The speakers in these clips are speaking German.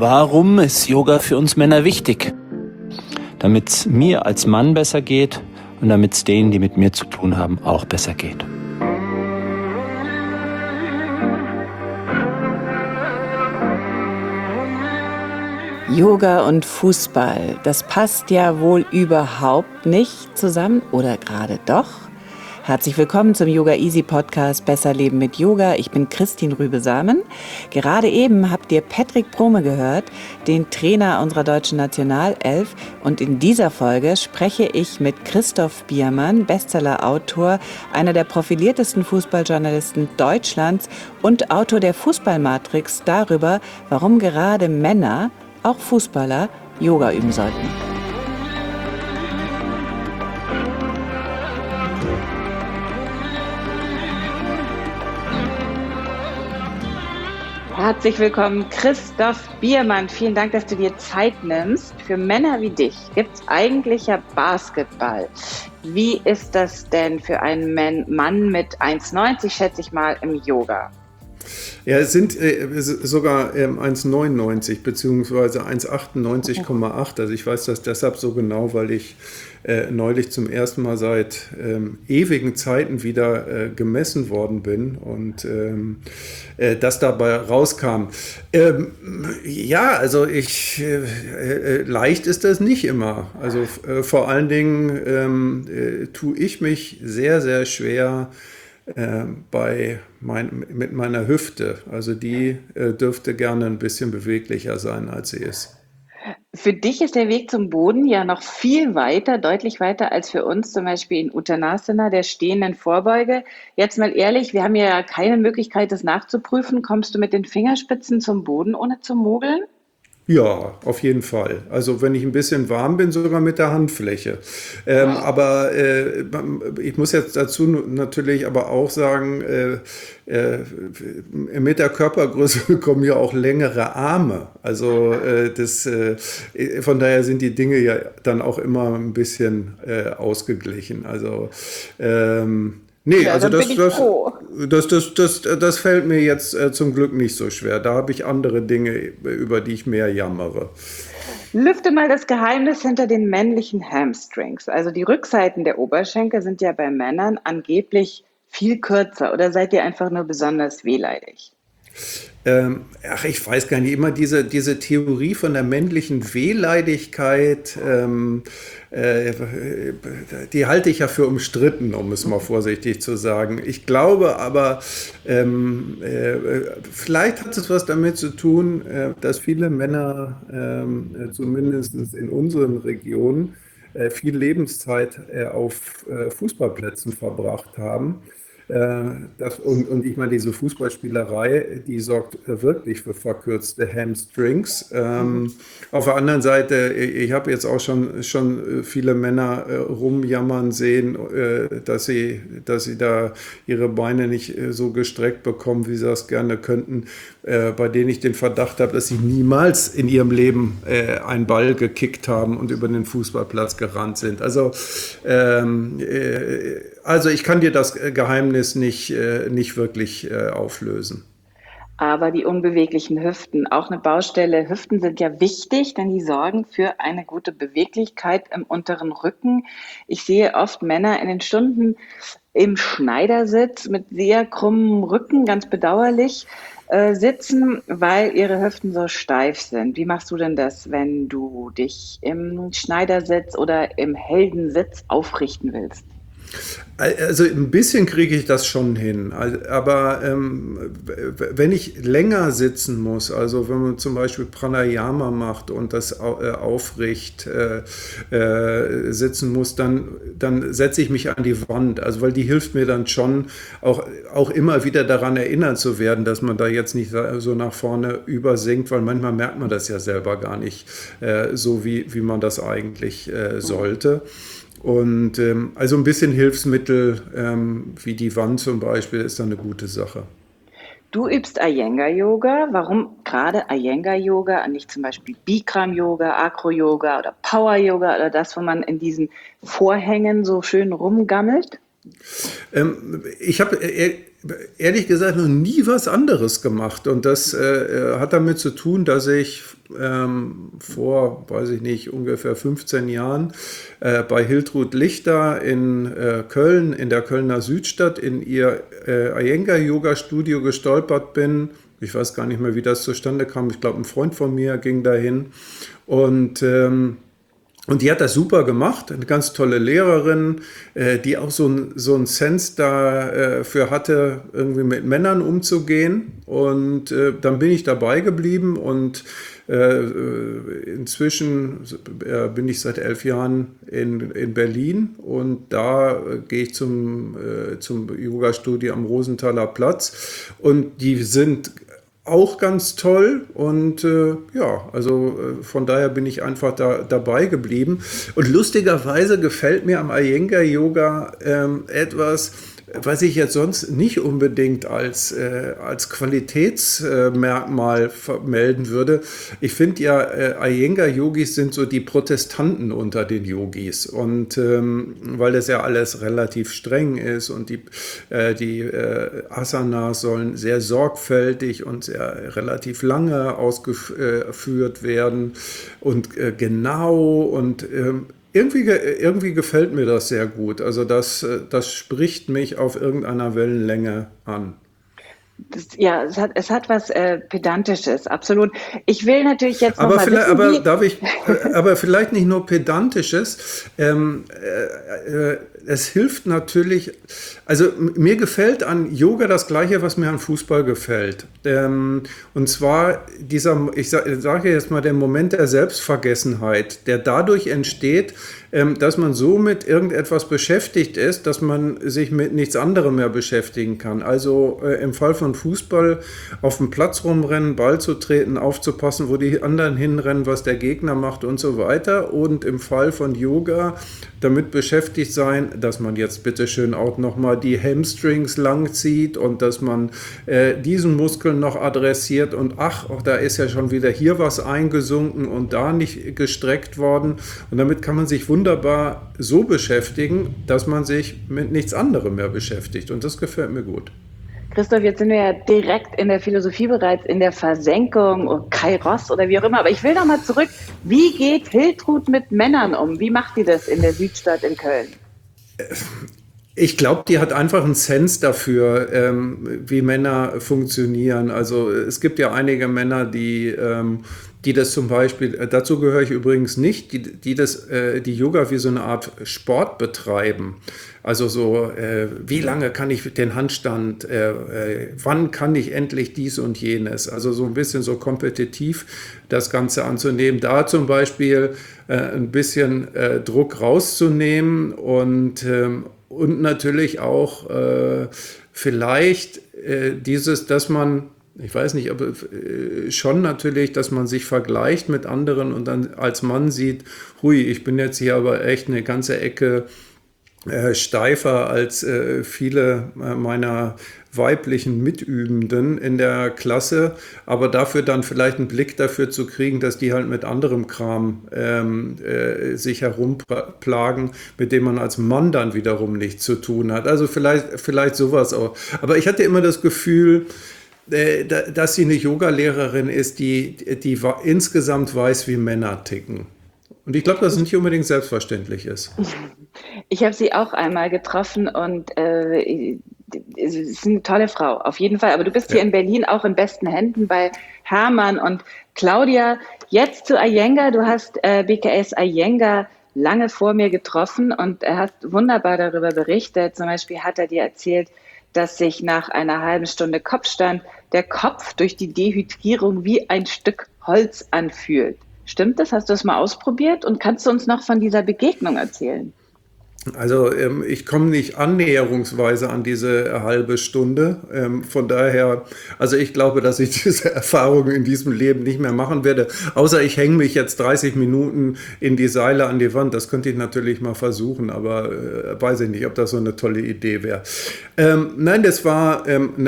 Warum ist Yoga für uns Männer wichtig? Damit es mir als Mann besser geht und damit es denen, die mit mir zu tun haben, auch besser geht. Yoga und Fußball, das passt ja wohl überhaupt nicht zusammen, oder gerade doch? Herzlich willkommen zum Yoga Easy Podcast Besser Leben mit Yoga. Ich bin Christine Rübesamen. Gerade eben habt ihr Patrick Brome gehört, den Trainer unserer deutschen Nationalelf. Und in dieser Folge spreche ich mit Christoph Biermann, Bestseller-Autor, einer der profiliertesten Fußballjournalisten Deutschlands und Autor der Fußballmatrix darüber, warum gerade Männer, auch Fußballer, Yoga üben sollten. Herzlich willkommen, Christoph Biermann. Vielen Dank, dass du dir Zeit nimmst. Für Männer wie dich gibt es eigentlich ja Basketball. Wie ist das denn für einen Mann mit 1,90, schätze ich mal, im Yoga? Ja, es sind sogar 1,99 bzw. 1,98,8. Also ich weiß das deshalb so genau, weil ich neulich zum ersten Mal seit ewigen Zeiten wieder gemessen worden bin und das dabei rauskam. Ja, also leicht ist das nicht immer. Also vor allen Dingen tue ich mich sehr, sehr schwer mit meiner Hüfte. Also die dürfte gerne ein bisschen beweglicher sein, als sie ist. Für dich ist der Weg zum Boden ja noch viel weiter, deutlich weiter als für uns, zum Beispiel in Uttanasana, der stehenden Vorbeuge. Jetzt mal ehrlich, wir haben ja keine Möglichkeit, das nachzuprüfen. Kommst du mit den Fingerspitzen zum Boden, ohne zu mogeln? Ja, auf jeden Fall. Also wenn ich ein bisschen warm bin, sogar mit der Handfläche. Aber ich muss jetzt dazu natürlich aber auch sagen, mit der Körpergröße kommen ja auch längere Arme. Also von daher sind die Dinge ja dann auch immer ein bisschen ausgeglichen. Also nee, ja, also das fällt mir jetzt zum Glück nicht so schwer. Da habe ich andere Dinge, über die ich mehr jammere. Lüfte mal das Geheimnis hinter den männlichen Hamstrings. Also die Rückseiten der Oberschenkel sind ja bei Männern angeblich viel kürzer. Oder seid ihr einfach nur besonders wehleidig? Ich weiß gar nicht, immer diese Theorie von der männlichen Wehleidigkeit, die halte ich ja für umstritten, um es mal vorsichtig zu sagen. Ich glaube aber, vielleicht hat es was damit zu tun, dass viele Männer, zumindest in unseren Regionen, viel Lebenszeit auf Fußballplätzen verbracht haben. Und ich meine, diese Fußballspielerei, die sorgt wirklich für verkürzte Hamstrings. Auf der anderen Seite, ich habe jetzt auch schon viele Männer rumjammern sehen, dass sie da ihre Beine nicht so gestreckt bekommen, wie sie das gerne könnten, bei denen ich den Verdacht habe, dass sie niemals in ihrem Leben einen Ball gekickt haben und über den Fußballplatz gerannt sind. Also ich kann dir das Geheimnis nicht wirklich auflösen. Aber die unbeweglichen Hüften, auch eine Baustelle. Hüften sind ja wichtig, denn die sorgen für eine gute Beweglichkeit im unteren Rücken. Ich sehe oft Männer in den Stunden im Schneidersitz mit sehr krummem Rücken, ganz bedauerlich, sitzen, weil ihre Hüften so steif sind. Wie machst du denn das, wenn du dich im Schneidersitz oder im Heldensitz aufrichten willst? Also ein bisschen kriege ich das schon hin, aber wenn ich länger sitzen muss, also wenn man zum Beispiel Pranayama macht und das aufrecht sitzen muss, dann setze ich mich an die Wand, also weil die hilft mir dann schon auch immer wieder daran erinnert zu werden, dass man da jetzt nicht so nach vorne übersinkt, weil manchmal merkt man das ja selber gar nicht so, wie man das eigentlich sollte. Und also ein bisschen Hilfsmittel, wie die Wand zum Beispiel, ist dann eine gute Sache. Du übst Iyengar-Yoga. Warum gerade Iyengar-Yoga und nicht zum Beispiel Bikram-Yoga, Acro-Yoga oder Power-Yoga oder das, wo man in diesen Vorhängen so schön rumgammelt? Ich habe ehrlich gesagt noch nie was anderes gemacht und das hat damit zu tun, dass ich vor, weiß ich nicht, ungefähr 15 Jahren bei Hiltrud Lichter in Köln, in der Kölner Südstadt, in ihr Iyengar-Yoga-Studio gestolpert bin. Ich weiß gar nicht mehr, wie das zustande kam. Ich glaube, ein Freund von mir ging dahin und die hat das super gemacht, eine ganz tolle Lehrerin, die auch so einen Sense dafür hatte, irgendwie mit Männern umzugehen. Und dann bin ich dabei geblieben und inzwischen bin ich seit 11 Jahren in Berlin und da gehe ich zum Yoga-Studio am Rosenthaler Platz und die sind auch ganz toll und von daher bin ich einfach dabei geblieben. Und lustigerweise gefällt mir am Iyengar-Yoga etwas, was ich jetzt sonst nicht unbedingt als Qualitätsmerkmal vermelden würde. Ich finde ja, Iyengar-Yogis sind so die Protestanten unter den Yogis. Und weil das ja alles relativ streng ist und die Asanas sollen sehr sorgfältig und sehr relativ lange ausgeführt werden und genau und irgendwie gefällt mir das sehr gut. Also das spricht mich auf irgendeiner Wellenlänge an. Es hat was Pedantisches, absolut. Ich will natürlich jetzt noch Aber mal vielleicht, wissen, aber wie... darf ich, aber vielleicht nicht nur Pedantisches. Es hilft natürlich, also mir gefällt an Yoga das Gleiche, was mir an Fußball gefällt. Und zwar ich sage jetzt mal, der Moment der Selbstvergessenheit, der dadurch entsteht, dass man so mit irgendetwas beschäftigt ist, dass man sich mit nichts anderem mehr beschäftigen kann. Also im Fall von Fußball auf dem Platz rumrennen, Ball zu treten, aufzupassen, wo die anderen hinrennen, was der Gegner macht und so weiter. Und im Fall von Yoga damit beschäftigt sein, dass man jetzt bitteschön auch nochmal die Hamstrings lang zieht und dass man diesen Muskel noch adressiert und da ist ja schon wieder hier was eingesunken und da nicht gestreckt worden. Und damit kann man sich wunderbar so beschäftigen, dass man sich mit nichts anderem mehr beschäftigt. Und das gefällt mir gut. Christoph, jetzt sind wir ja direkt in der Philosophie bereits, in der Versenkung, oder Kairos oder wie auch immer. Aber ich will noch mal zurück. Wie geht Hiltrud mit Männern um? Wie macht die das in der Südstadt in Köln? Ich glaube, die hat einfach einen Sense dafür, wie Männer funktionieren. Also es gibt ja einige Männer, die das zum Beispiel, dazu gehöre ich übrigens nicht, die Yoga wie so eine Art Sport betreiben. Also so, wie lange kann ich den Handstand, wann kann ich endlich dies und jenes? Also so ein bisschen so kompetitiv das Ganze anzunehmen. Da zum Beispiel ein bisschen Druck rauszunehmen und natürlich auch vielleicht dass man, ich weiß nicht, aber schon natürlich, dass man sich vergleicht mit anderen und dann als Mann sieht, hui, ich bin jetzt hier aber echt eine ganze Ecke steifer als viele meiner weiblichen Mitübenden in der Klasse, aber dafür dann vielleicht einen Blick dafür zu kriegen, dass die halt mit anderem Kram sich herumplagen, mit dem man als Mann dann wiederum nichts zu tun hat. Also vielleicht sowas auch. Aber ich hatte immer das Gefühl, dass sie eine Yogalehrerin ist, die insgesamt weiß, wie Männer ticken. Und ich glaube, dass es nicht unbedingt selbstverständlich ist. Ich habe sie auch einmal getroffen und sie ist eine tolle Frau, auf jeden Fall. Aber du bist hier in Berlin auch in besten Händen bei Hermann und Claudia. Jetzt zu Iyengar. Du hast BKS Iyengar lange vor mir getroffen und er hat wunderbar darüber berichtet. Zum Beispiel hat er dir erzählt, dass sich nach einer halben Stunde Kopfstand der Kopf durch die Dehydrierung wie ein Stück Holz anfühlt. Stimmt das? Hast du das mal ausprobiert? Und kannst du uns noch von dieser Begegnung erzählen? Also ich komme nicht annäherungsweise an diese halbe Stunde. Von daher, also ich glaube, dass ich diese Erfahrung in diesem Leben nicht mehr machen werde. Außer ich hänge mich jetzt 30 Minuten in die Seile an die Wand. Das könnte ich natürlich mal versuchen, aber weiß ich nicht, ob das so eine tolle Idee wäre. Nein, das war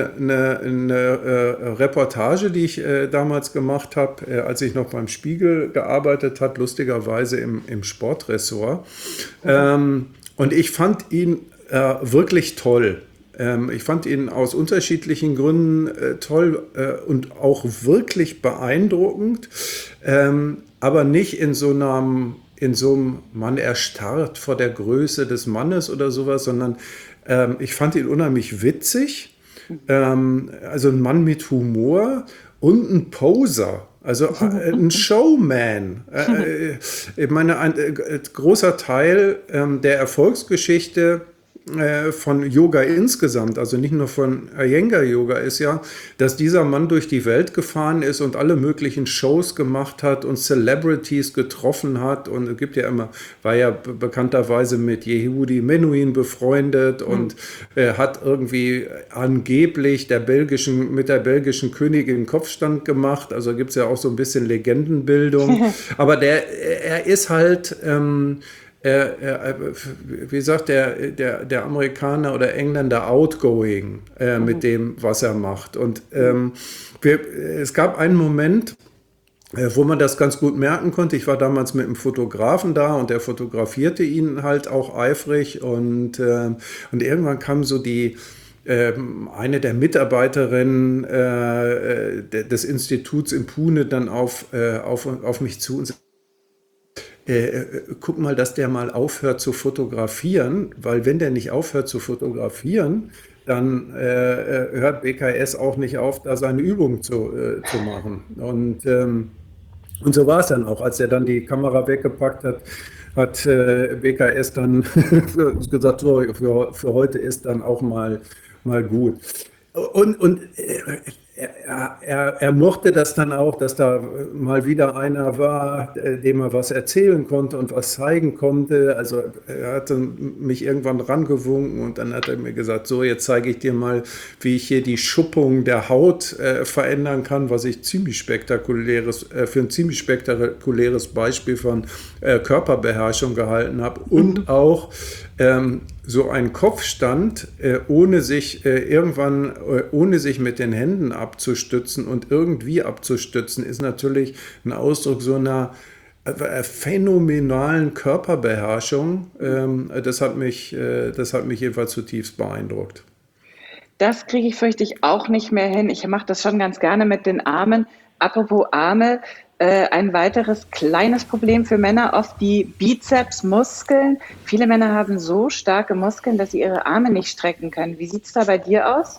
eine Reportage, die ich damals gemacht habe, als ich noch beim Spiegel gearbeitet habe, lustigerweise im Sportressort. Und ich fand ihn wirklich toll. Ich fand ihn aus unterschiedlichen Gründen toll und auch wirklich beeindruckend, aber nicht in so einem, Mann erstarrt vor der Größe des Mannes oder sowas, sondern ich fand ihn unheimlich witzig, also ein Mann mit Humor und ein Poser. Also ein Showman. Ich meine, ein großer Teil der Erfolgsgeschichte von Yoga insgesamt, also nicht nur von Iyengar Yoga, ist ja, dass dieser Mann durch die Welt gefahren ist und alle möglichen Shows gemacht hat und Celebrities getroffen hat. Und es gibt ja immer, war ja bekannterweise mit Yehudi Menuhin befreundet und hat irgendwie angeblich mit der belgischen Königin Kopfstand gemacht. Also gibt es ja auch so ein bisschen Legendenbildung. Aber er ist halt wie sagt der Amerikaner oder Engländer, outgoing mit dem, was er macht. Und es gab einen Moment, wo man das ganz gut merken konnte. Ich war damals mit einem Fotografen da und der fotografierte ihn halt auch eifrig. Und irgendwann kam so eine der Mitarbeiterinnen des Instituts in Pune dann auf mich zu und sagte, guck mal, dass der mal aufhört zu fotografieren, weil wenn der nicht aufhört zu fotografieren, dann hört BKS auch nicht auf, da seine Übung zu machen. Und so war es dann auch. Als er dann die Kamera weggepackt hat, hat BKS dann gesagt, so, für heute ist dann auch mal gut. Und er mochte das dann auch, dass da mal wieder einer war, dem er was erzählen konnte und was zeigen konnte. Also er hat mich irgendwann rangewunken und dann hat er mir gesagt, so, jetzt zeige ich dir mal, wie ich hier die Schuppung der Haut verändern kann, was ich für ein ziemlich spektakuläres Beispiel von Körperbeherrschung gehalten habe und auch so ein Kopfstand, ohne sich mit den Händen abzustützen und irgendwie abzustützen, ist natürlich ein Ausdruck so einer phänomenalen Körperbeherrschung. Das hat mich jedenfalls zutiefst beeindruckt. Das kriege ich, fürchte ich, auch nicht mehr hin. Ich mache das schon ganz gerne mit den Armen. Apropos Arme, ein weiteres kleines Problem für Männer, oft die Bizepsmuskeln. Viele Männer haben so starke Muskeln, dass sie ihre Arme nicht strecken können. Wie sieht es da bei dir aus?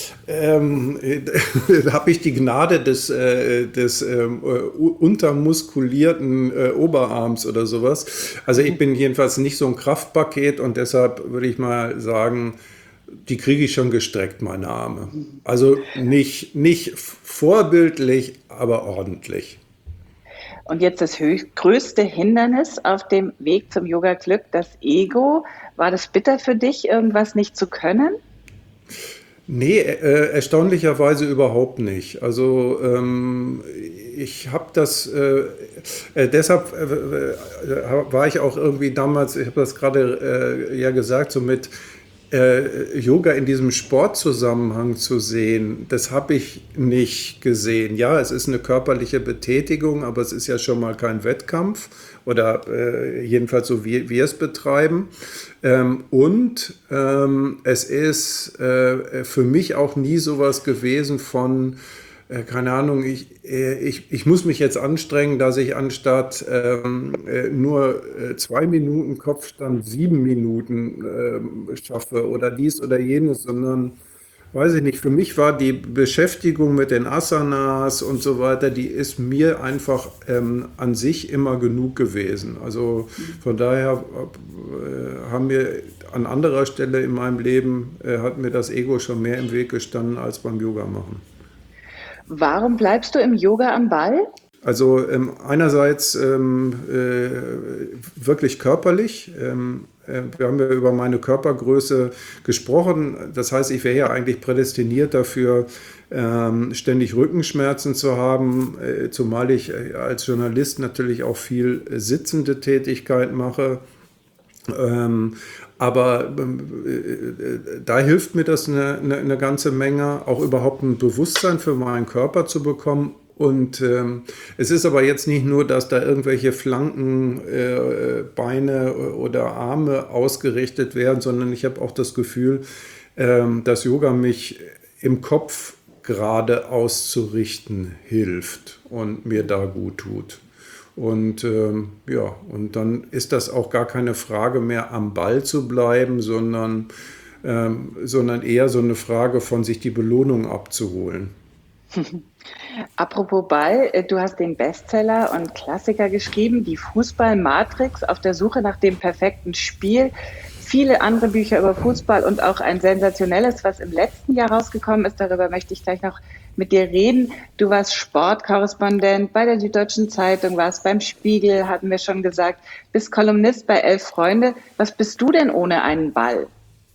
Habe ich die Gnade des untermuskulierten Oberarms oder sowas. Also ich bin jedenfalls nicht so ein Kraftpaket und deshalb würde ich mal sagen, die kriege ich schon gestreckt, meine Arme. Also nicht vorbildlich, aber ordentlich. Und jetzt das größte Hindernis auf dem Weg zum Yoga-Glück, das Ego. War das bitter für dich, irgendwas nicht zu können? Nee, erstaunlicherweise überhaupt nicht. Also ich habe das, deshalb war ich auch irgendwie damals, ich habe das gerade ja gesagt, so mit Yoga in diesem Sportzusammenhang zu sehen, das habe ich nicht gesehen. Ja, es ist eine körperliche Betätigung, aber es ist ja schon mal kein Wettkampf oder jedenfalls so, wie wir es betreiben. Es ist für mich auch nie sowas gewesen von, keine Ahnung, ich muss mich jetzt anstrengen, dass ich anstatt nur 2 Minuten Kopfstand 7 Minuten schaffe oder dies oder jenes, sondern, weiß ich nicht, für mich war die Beschäftigung mit den Asanas und so weiter, die ist mir einfach an sich immer genug gewesen. Also von daher haben mir an anderer Stelle in meinem Leben, hat mir das Ego schon mehr im Weg gestanden als beim Yoga machen. Warum bleibst du im Yoga am Ball? Also einerseits wirklich körperlich. Wir haben ja über meine Körpergröße gesprochen. Das heißt, ich wäre ja eigentlich prädestiniert dafür, ständig Rückenschmerzen zu haben, zumal ich als Journalist natürlich auch viel sitzende Tätigkeit mache. Aber da hilft mir das eine ganze Menge, auch überhaupt ein Bewusstsein für meinen Körper zu bekommen Und es ist aber jetzt nicht nur, dass da irgendwelche Flanken, Beine oder Arme ausgerichtet werden, sondern ich habe auch das Gefühl, dass Yoga mich im Kopf gerade auszurichten hilft und mir da gut tut. Und ja, und dann ist das auch gar keine Frage mehr, am Ball zu bleiben, sondern eher so eine Frage von sich die Belohnung abzuholen. Apropos Ball, du hast den Bestseller und Klassiker geschrieben, die Fußball-Matrix auf der Suche nach dem perfekten Spiel. Viele andere Bücher über Fußball und auch ein sensationelles, was im letzten Jahr rausgekommen ist. Darüber möchte ich gleich noch mit dir reden. Du warst Sportkorrespondent bei der Süddeutschen Zeitung, warst beim Spiegel, hatten wir schon gesagt, bist Kolumnist bei 11 Freunde. Was bist du denn ohne einen Ball?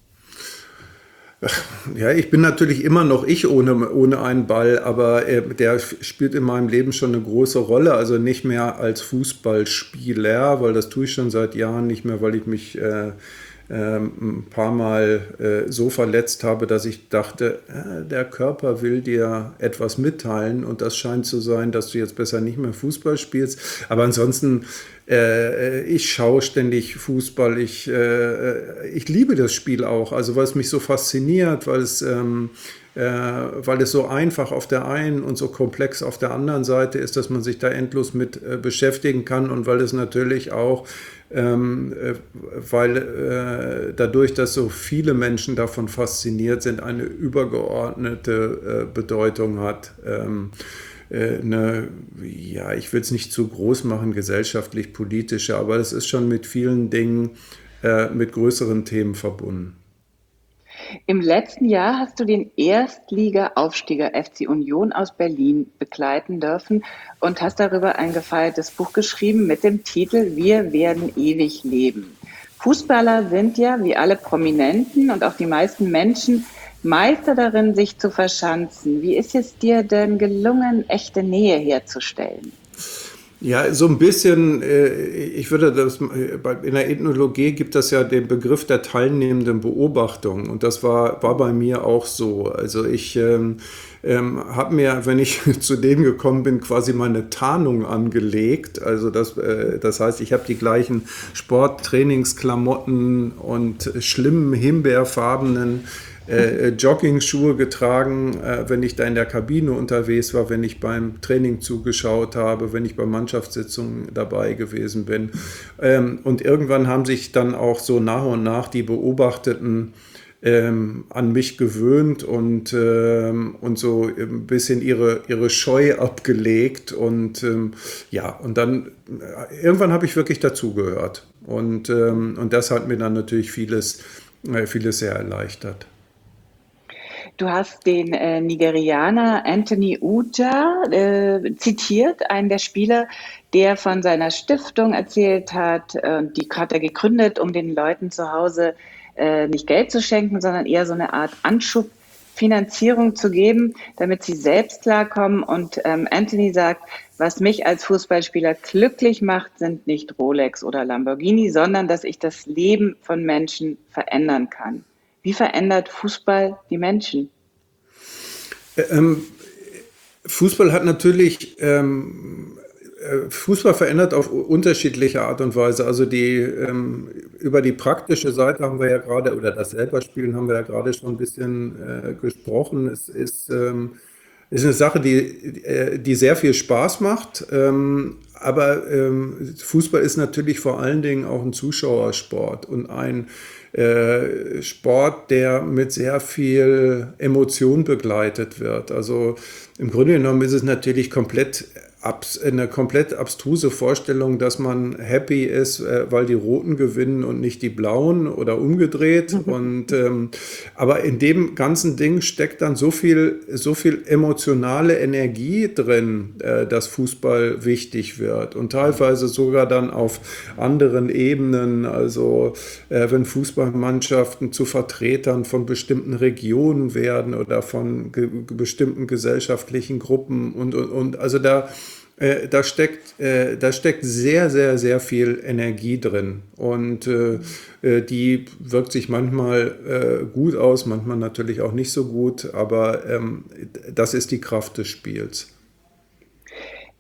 Ja, ich bin natürlich immer noch ich ohne einen Ball, aber der spielt in meinem Leben schon eine große Rolle. Also nicht mehr als Fußballspieler, weil das tue ich schon seit Jahren nicht mehr, weil ich mich ein paar Mal so verletzt habe, dass ich dachte, der Körper will dir etwas mitteilen und das scheint zu sein, dass du jetzt besser nicht mehr Fußball spielst. Aber ansonsten, ich schaue ständig Fußball, ich liebe das Spiel auch, also weil es mich so fasziniert, weil es so einfach auf der einen und so komplex auf der anderen Seite ist, dass man sich da endlos mit beschäftigen kann und weil es natürlich auch weil dadurch, dass so viele Menschen davon fasziniert sind, eine übergeordnete Bedeutung hat. Ja, ich will es nicht zu groß machen, gesellschaftlich, politische, aber es ist schon mit vielen Dingen, mit größeren Themen verbunden. Im letzten Jahr hast du den Erstliga-Aufsteiger FC Union aus Berlin begleiten dürfen und hast darüber ein gefeiertes Buch geschrieben mit dem Titel Wir werden ewig leben. Fußballer sind ja, wie alle Prominenten und auch die meisten Menschen, Meister darin, sich zu verschanzen. Wie ist es dir denn gelungen, echte Nähe herzustellen? Ja, so ein bisschen, ich würde das, in der Ethnologie gibt es ja den Begriff der teilnehmenden Beobachtung und das war bei mir auch so. Also ich habe mir, wenn ich zu denen gekommen bin, quasi meine Tarnung angelegt. Also das heißt, ich habe die gleichen Sporttrainingsklamotten und schlimmen himbeerfarbenen Jogging-Schuhe getragen, wenn ich da in der Kabine unterwegs war, wenn ich beim Training zugeschaut habe, wenn ich bei Mannschaftssitzungen dabei gewesen bin. Und irgendwann haben sich dann auch so nach und nach die Beobachteten an mich gewöhnt und so ein bisschen ihre Scheu abgelegt. Und ja, und dann irgendwann habe ich wirklich dazugehört. Und das hat mir dann natürlich vieles sehr erleichtert. Du hast den Nigerianer Anthony Uja zitiert, einen der Spieler, der von seiner Stiftung erzählt hat. Die hat er gegründet, um den Leuten zu Hause nicht Geld zu schenken, sondern eher so eine Art Anschubfinanzierung zu geben, damit sie selbst klarkommen. Und Anthony sagt, was mich als Fußballspieler glücklich macht, sind nicht Rolex oder Lamborghini, sondern dass ich das Leben von Menschen verändern kann. Wie verändert Fußball die Menschen? Fußball hat natürlich, Fußball verändert auf unterschiedliche Art und Weise. Also über die praktische Seite haben wir ja gerade, oder das Selberspielen haben wir ja gerade schon ein bisschen gesprochen. Es ist eine Sache, die sehr viel Spaß macht. Aber Fußball ist natürlich vor allen Dingen auch ein Zuschauersport und ein Sport, der mit sehr viel Emotion begleitet wird. Also im Grunde genommen ist es natürlich eine komplett abstruse Vorstellung, dass man happy ist, weil die Roten gewinnen und nicht die Blauen oder umgedreht. Aber in dem ganzen Ding steckt dann so viel emotionale Energie drin, dass Fußball wichtig wird und teilweise sogar dann auf anderen Ebenen. Also wenn Fußballmannschaften zu Vertretern von bestimmten Regionen werden oder von bestimmten gesellschaftlichen Gruppen und also da steckt sehr, sehr, sehr viel Energie drin und die wirkt sich manchmal gut aus, manchmal natürlich auch nicht so gut, aber das ist die Kraft des Spiels.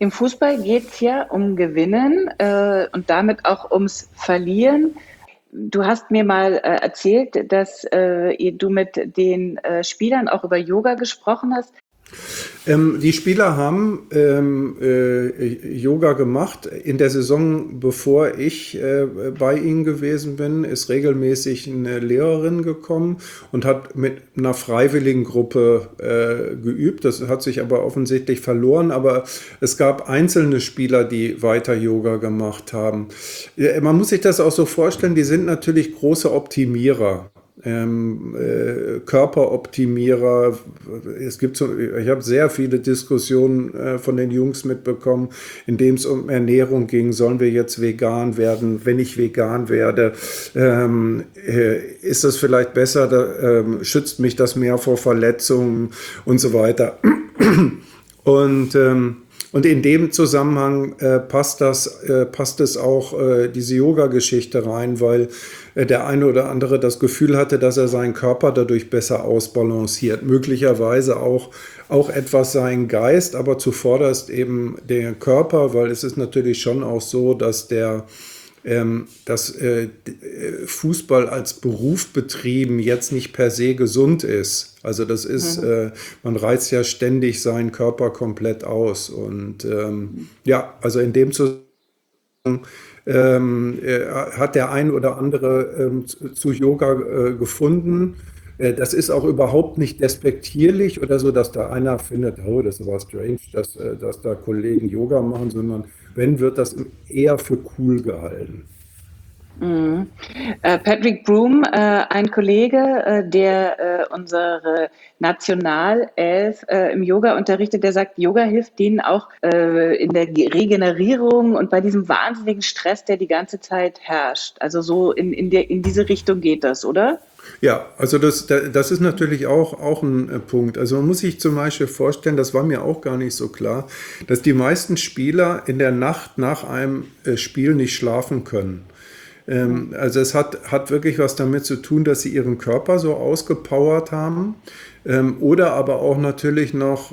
Im Fußball geht es ja um Gewinnen und damit auch ums Verlieren. Du hast mir mal erzählt, dass du mit den Spielern auch über Yoga gesprochen hast. Die Spieler haben Yoga gemacht. In der Saison, bevor ich bei ihnen gewesen bin, ist regelmäßig eine Lehrerin gekommen und hat mit einer freiwilligen Gruppe geübt. Das hat sich aber offensichtlich verloren. Aber es gab einzelne Spieler, die weiter Yoga gemacht haben. Man muss sich das auch so vorstellen, die sind natürlich große Optimierer. Körperoptimierer. Ich habe sehr viele Diskussionen von den Jungs mitbekommen, in denen es um Ernährung ging. Sollen wir jetzt vegan werden? Wenn ich vegan werde, ist das vielleicht besser? Schützt mich das mehr vor Verletzungen und so weiter? Und in dem Zusammenhang passt es auch diese Yoga-Geschichte rein, weil der eine oder andere das Gefühl hatte, dass er seinen Körper dadurch besser ausbalanciert. Möglicherweise auch etwas seinen Geist, aber zuvorderst eben der Körper, weil es ist natürlich schon auch so, dass Fußball als Beruf betrieben jetzt nicht per se gesund ist. Also das ist, man reizt ja ständig seinen Körper komplett aus. Und also in dem Zusammenhang hat der ein oder andere zu Yoga gefunden. Das ist auch überhaupt nicht despektierlich oder so, dass da einer findet, oh, das ist aber strange, dass da Kollegen Yoga machen, sondern wenn, wird das eher für cool gehalten. Patrick Broom, ein Kollege, der unsere Nationalelf im Yoga unterrichtet, der sagt, Yoga hilft denen auch in der Regenerierung und bei diesem wahnsinnigen Stress, der die ganze Zeit herrscht. Also so in diese Richtung geht das, oder? Ja, also das ist natürlich auch ein Punkt. Also man muss sich zum Beispiel vorstellen, das war mir auch gar nicht so klar, dass die meisten Spieler in der Nacht nach einem Spiel nicht schlafen können. Also es hat wirklich was damit zu tun, dass sie ihren Körper so ausgepowert haben. Oder aber auch natürlich noch,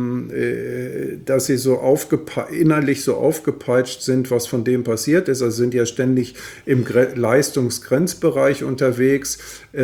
dass sie so innerlich so aufgepeitscht sind, was von dem passiert ist. Also sind ja ständig im Leistungsgrenzbereich unterwegs.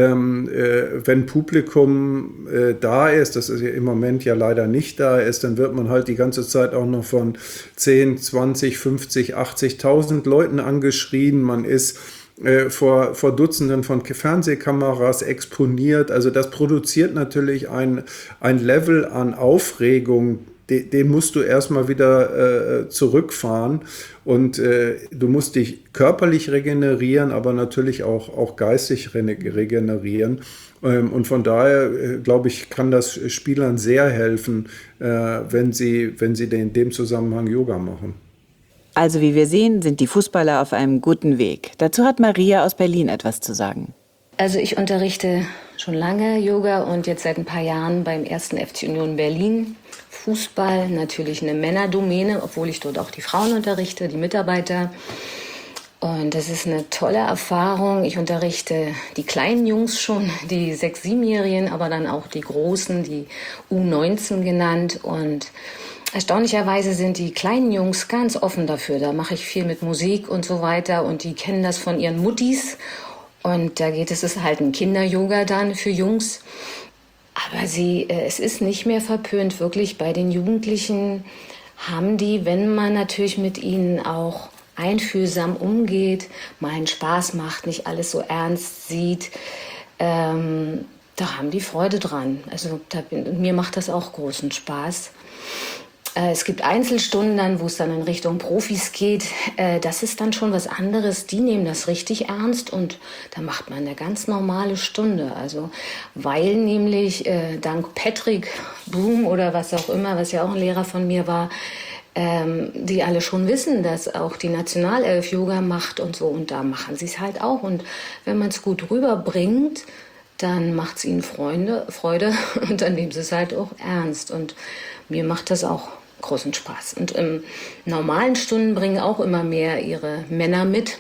Wenn Publikum da ist, das ist ja im Moment ja leider nicht da ist, dann wird man halt die ganze Zeit auch noch von 10, 20, 50, 80.000 Leuten angeschrien. Man ist vor Dutzenden von Fernsehkameras exponiert. Also das produziert natürlich ein Level an Aufregung, den musst du erstmal wieder zurückfahren. Und du musst dich körperlich regenerieren, aber natürlich auch geistig regenerieren. Und von daher, glaube ich, kann das Spielern sehr helfen, wenn sie in dem Zusammenhang Yoga machen. Also wie wir sehen, sind die Fußballer auf einem guten Weg. Dazu hat Maria aus Berlin etwas zu sagen. Also ich unterrichte schon lange Yoga und jetzt seit ein paar Jahren beim 1. FC Union Berlin. Fußball, natürlich eine Männerdomäne, obwohl ich dort auch die Frauen unterrichte, die Mitarbeiter. Und das ist eine tolle Erfahrung. Ich unterrichte die kleinen Jungs schon, die 6-, 7-Jährigen, aber dann auch die Großen, die U19 genannt. Und erstaunlicherweise sind die kleinen Jungs ganz offen dafür. Da mache ich viel mit Musik und so weiter und die kennen das von ihren Muttis. Und da es ist halt ein Kinder-Yoga dann für Jungs. Aber es ist nicht mehr verpönt. Wirklich bei den Jugendlichen haben die, wenn man natürlich mit ihnen auch einfühlsam umgeht, mal einen Spaß macht, nicht alles so ernst sieht, da haben die Freude dran. Also mir macht das auch großen Spaß. Es gibt Einzelstunden dann, wo es dann in Richtung Profis geht. Das ist dann schon was anderes. Die nehmen das richtig ernst und da macht man eine ganz normale Stunde. Also weil nämlich dank Patrick Broom oder was auch immer, was ja auch ein Lehrer von mir war, die alle schon wissen, dass auch die Nationalelf Yoga macht und so. Und da machen sie es halt auch. Und wenn man es gut rüberbringt, dann macht es ihnen Freude und dann nehmen sie es halt auch ernst. Und mir macht das auch großen Spaß. Und im normalen Stunden bringen auch immer mehr ihre Männer mit.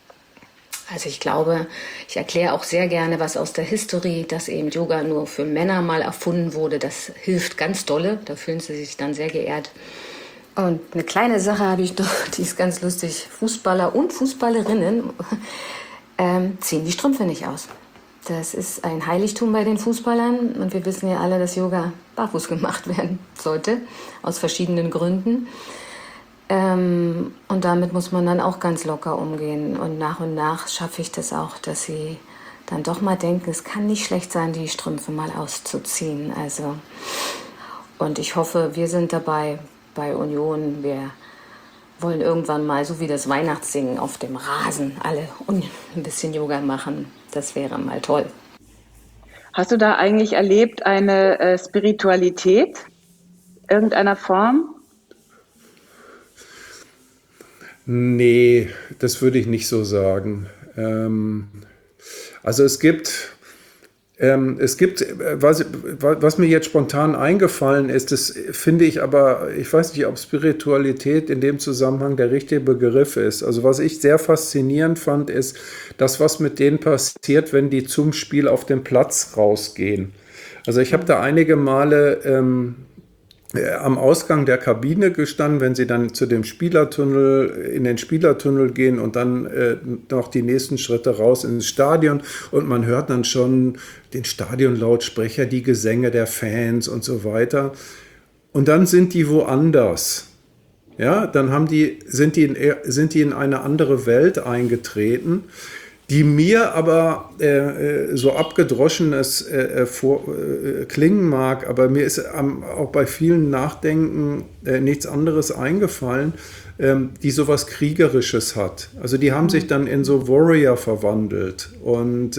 Also ich glaube, ich erkläre auch sehr gerne was aus der Historie, dass eben Yoga nur für Männer mal erfunden wurde. Das hilft ganz dolle, da fühlen sie sich dann sehr geehrt. Und eine kleine Sache habe ich doch, die ist ganz lustig. Fußballer und Fußballerinnen ziehen die Strümpfe nicht aus. Das ist ein Heiligtum bei den Fußballern. Und wir wissen ja alle, dass Yoga barfuß gemacht werden sollte, aus verschiedenen Gründen. Und damit muss man dann auch ganz locker umgehen. Und nach schaffe ich das auch, dass sie dann doch mal denken, es kann nicht schlecht sein, die Strümpfe mal auszuziehen. Also, und ich hoffe, wir sind dabei bei Union. Wir wollen irgendwann mal, so wie das Weihnachtssingen auf dem Rasen, alle ein bisschen Yoga machen. Das wäre mal toll. Hast du da eigentlich erlebt eine Spiritualität irgendeiner Form? Nee, das würde ich nicht so sagen. Also es gibt, was mir jetzt spontan eingefallen ist, das finde ich aber, ich weiß nicht, ob Spiritualität in dem Zusammenhang der richtige Begriff ist. Also was ich sehr faszinierend fand, ist das, was mit denen passiert, wenn die zum Spiel auf den Platz rausgehen. Also ich habe da einige Male am Ausgang der Kabine gestanden, wenn sie dann in den Spielertunnel gehen und dann noch die nächsten Schritte raus ins Stadion und man hört dann schon den Stadionlautsprecher, die Gesänge der Fans und so weiter. Und dann sind die woanders. Ja, dann sind die in eine andere Welt eingetreten, die mir aber so abgedroschen es klingen mag, aber mir ist auch bei vielen Nachdenken nichts anderes eingefallen, die sowas Kriegerisches hat. Also die haben sich dann in so Warrior verwandelt und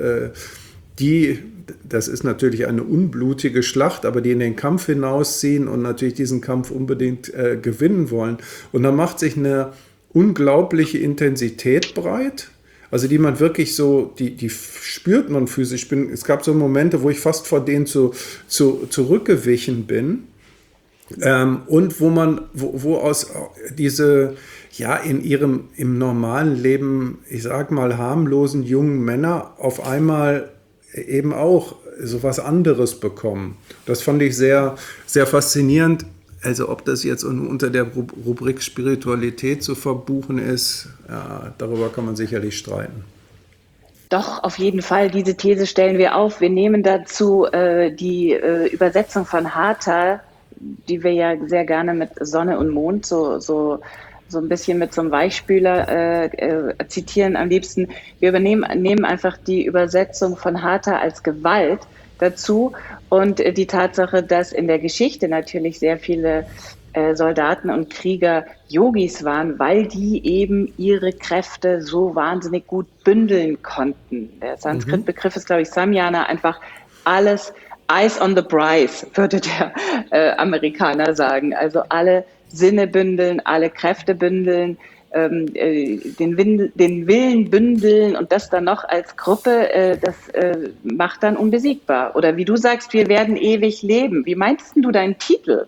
das ist natürlich eine unblutige Schlacht, aber die in den Kampf hinausziehen und natürlich diesen Kampf unbedingt gewinnen wollen. Und da macht sich eine unglaubliche Intensität breit. Also die man wirklich so, die spürt man physisch. Es gab so Momente, wo ich fast vor denen zurückgewichen bin. Und wo aus diese, ja, im normalen Leben, ich sag mal, harmlosen jungen Männer auf einmal eben auch so was anderes bekommen. Das fand ich sehr, sehr faszinierend. Also ob das jetzt unter der Rubrik Spiritualität zu verbuchen ist, ja, darüber kann man sicherlich streiten. Doch, auf jeden Fall. Diese These stellen wir auf. Wir nehmen dazu die Übersetzung von Hatha, die wir ja sehr gerne mit Sonne und Mond so ein bisschen mit so einem Weichspüler zitieren am liebsten. Wir nehmen einfach die Übersetzung von Hatha als Gewalt dazu und die Tatsache, dass in der Geschichte natürlich sehr viele Soldaten und Krieger Yogis waren, weil die eben ihre Kräfte so wahnsinnig gut bündeln konnten. Der Sanskrit-Begriff ist, glaube ich, Samyana, einfach alles Eyes on the prize, würde der Amerikaner sagen. Also alle Sinne bündeln, alle Kräfte bündeln, den Willen bündeln und das dann noch als Gruppe, das macht dann unbesiegbar. Oder wie du sagst, wir werden ewig leben. Wie meinst du deinen Titel?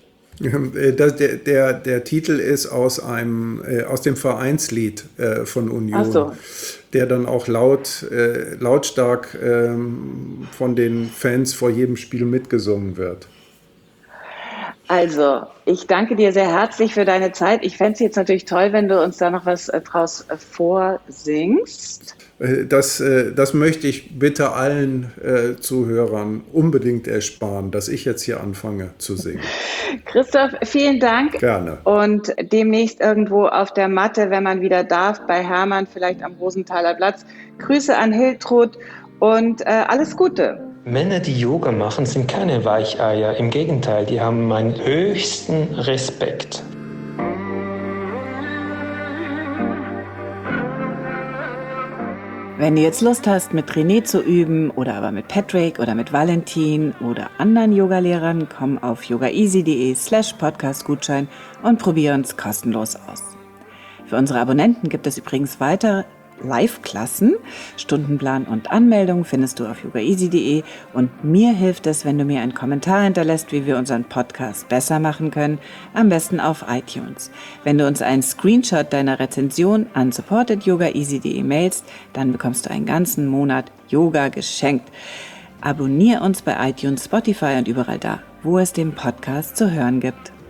Der Titel ist aus dem Vereinslied von Union, Ach so. Der dann auch lautstark von den Fans vor jedem Spiel mitgesungen wird. Also, ich danke dir sehr herzlich für deine Zeit. Ich fände es jetzt natürlich toll, wenn du uns da noch was draus vorsingst. Das möchte ich bitte allen Zuhörern unbedingt ersparen, dass ich jetzt hier anfange zu singen. Christoph, vielen Dank. Gerne. Und demnächst irgendwo auf der Matte, wenn man wieder darf, bei Hermann, vielleicht am Rosenthaler Platz. Grüße an Hiltrud und alles Gute. Männer, die Yoga machen, sind keine Weicheier. Im Gegenteil, die haben meinen höchsten Respekt. Wenn du jetzt Lust hast, mit René zu üben oder aber mit Patrick oder mit Valentin oder anderen Yogalehrern, komm auf yogaeasy.de/Podcast-Gutschein und probier uns kostenlos aus. Für unsere Abonnenten gibt es übrigens weitere Live-Klassen. Stundenplan und Anmeldung findest du auf yogaeasy.de und mir hilft es, wenn du mir einen Kommentar hinterlässt, wie wir unseren Podcast besser machen können, am besten auf iTunes. Wenn du uns einen Screenshot deiner Rezension an support@yogaeasy.de mailst, dann bekommst du einen ganzen Monat Yoga geschenkt. Abonnier uns bei iTunes, Spotify und überall da, wo es den Podcast zu hören gibt.